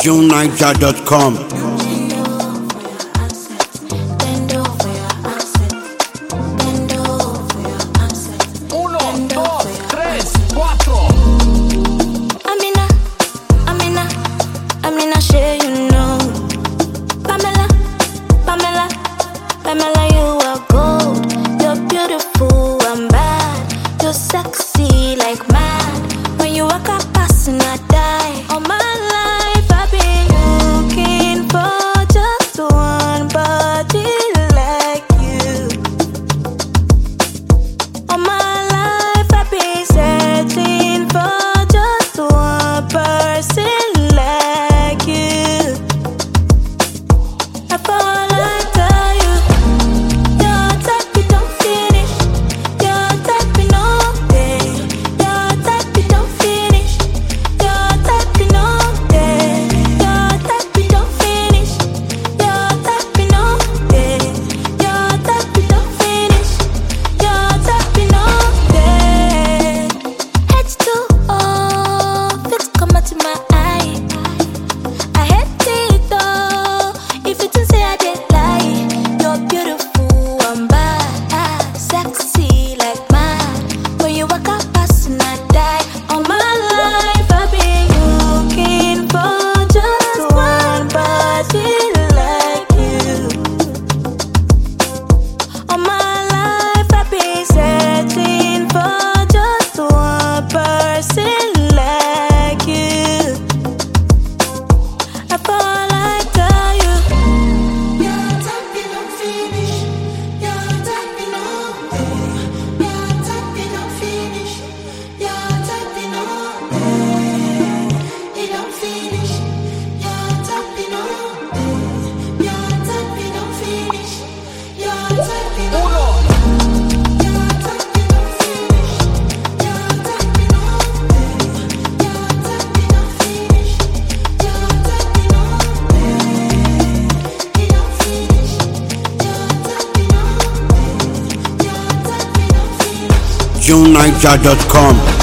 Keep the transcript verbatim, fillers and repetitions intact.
june niger dot com. Pamela, you are gold. You're beautiful and bad. You're sexy like mad. When you walk up past and I die. All my life I've been looking for just one body like you. All my life I've been searching for just one person like you. I fall like june niger dot com.